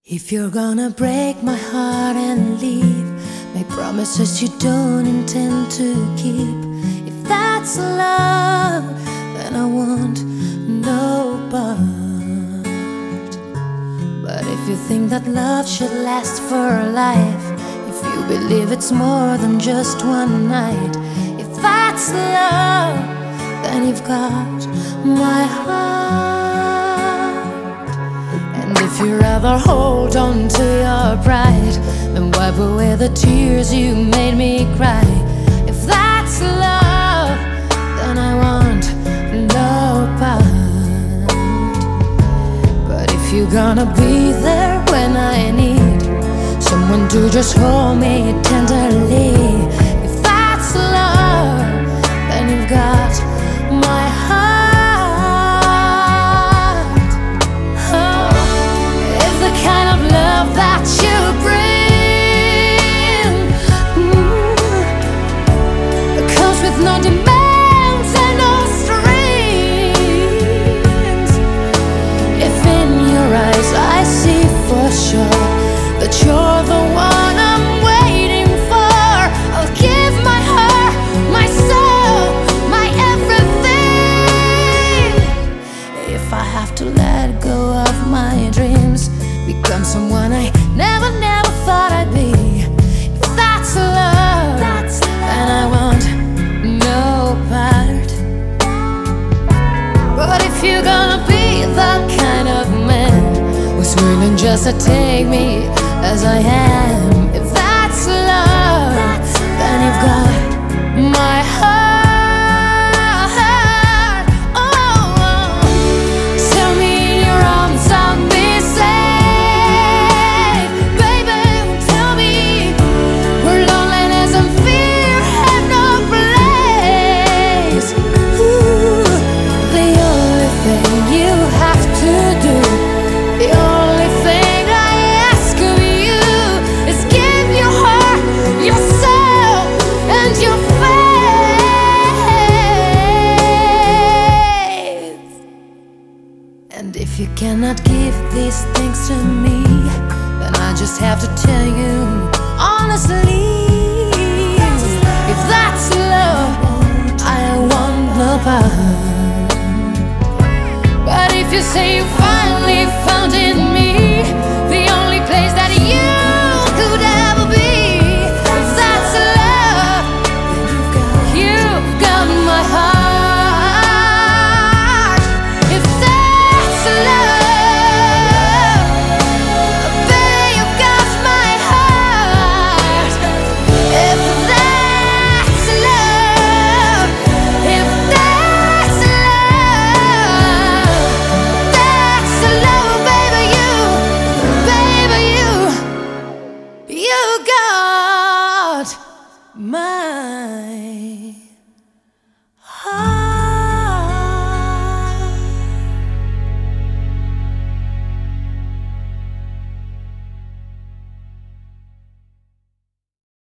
If you're gonna break my heart and leave, make promises you don't intend to keep. If that's love, then I want no part. But if you think that love should last for a life, if you believe it's more than just one night, if that's love, then you've got my heart. And if you rather hold on to your pride than wipe away the tears you made me cry, if that's love, then I want no part. But if you're gonna be there when I need someone to just hold me tenderly, if that's love, then you've got my heart. That you bring comes with no demands and no strings. If in your eyes I see for sure that you're the one I'm waiting for, I'll give my heart, my soul, my everything. If I have to let go of my dreams, become someone I never thought I'd be, if that's love, then I want no part. But if you're gonna be the kind of man who's willing just to take me as I am, if that's love, then you've got my heart. And if you cannot give these things to me, then I just have to tell you honestly, if that's love, I want no part. But if you say you finally found it